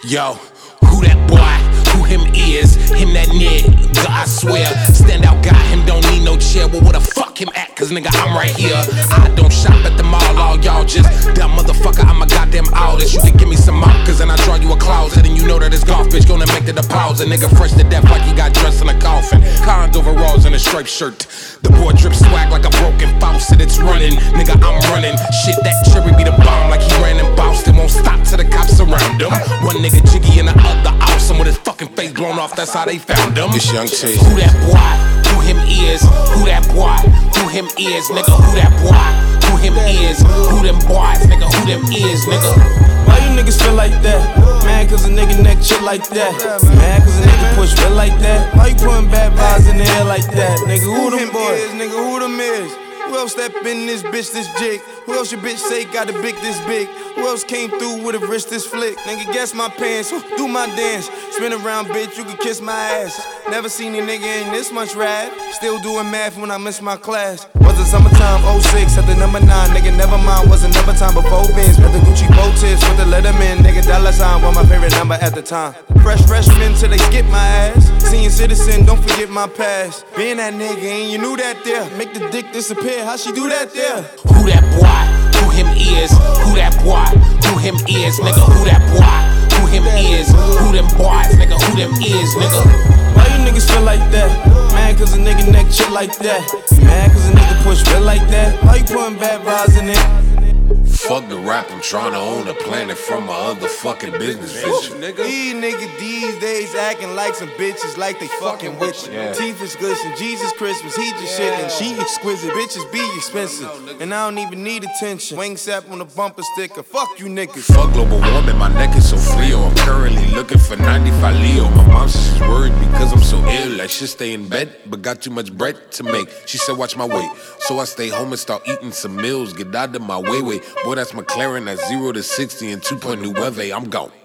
Yo, who that boy? Who him is? Him that nigga, I swear. Stand out guy, him don't need no chair. Well, where the fuck him at? Cause nigga, I'm right here. I don't shop at the mall, all y'all just dumb motherfucker. I'm a goddamn artist. You can give me some markers and I draw you a closet. And you know that this golf bitch gonna make the deposit. Nigga fresh to death like he got dressed in a coffin. Cons overalls and a striped shirt. The boy drip swag like a broken faucet. It's running, nigga, I'm running. Shit, that cherry be the bomb like he ran in Boston. Won't stop till the cops surround him. One nigga jiggy and the other awesome with his fucking face blown off. That's how they found him. This Young T. Who that boy? Who him is? Who that boy? Who him is? Nigga, who that boy? Who him is? Who them boys? Nigga, who them is? Nigga. Why you niggas feel like that? Mad cause a nigga neck chill like that. Mad cause a nigga push real like that. Why you putting bad vibes in the air like that? Nigga, who them boys? Nigga, who them is? Who else step in this bitch this jig? Who else your bitch say got a big this big? Who else came through with a wrist this flick? Nigga, guess my pants, do my dance. Spin around, bitch, you can kiss my ass. Never seen a nigga in this much rap. Still doing math when I miss my class. Was it summertime, 06, at the number 9, nigga, never mind. Was another time before Benz. At the Gucci bow tips with the Letterman, nigga, dollar sign was my favorite number at the time. Freshman till they skip my ass. Senior citizen, don't forget my past. Being that nigga and you knew that there. Make the dick disappear, how she do that there? Who that boy? Who him is? Who that boy? Who him is? Nigga, who that boy? Who him is? Who them boys? Nigga, who them is? Nigga. Why you niggas feel like that? Mad cause a nigga neck chill like that. Mad cause a nigga push real like that. Why you putting bad vibes in it? Fuck the rap, I'm tryna own a planet from my other fucking business vision. These niggas these days acting like some bitches like they fucking with you. Teeth is glisten, Jesus Christmas, he just shit and she exquisite. Bitches be expensive, and I don't even need attention. Wing sap on a bumper sticker, fuck you niggas. Fuck global warming, my neck is so frio. I'm currently looking for 95 Leo. My mom says she's worried because I'm so ill. I should stay in bed, but got too much bread to make. She said watch my weight, so I stay home and start eating some meals. Get out of my way. Boy, that's McLaren at 0 to 60 and 2.2 weather. I'm gone.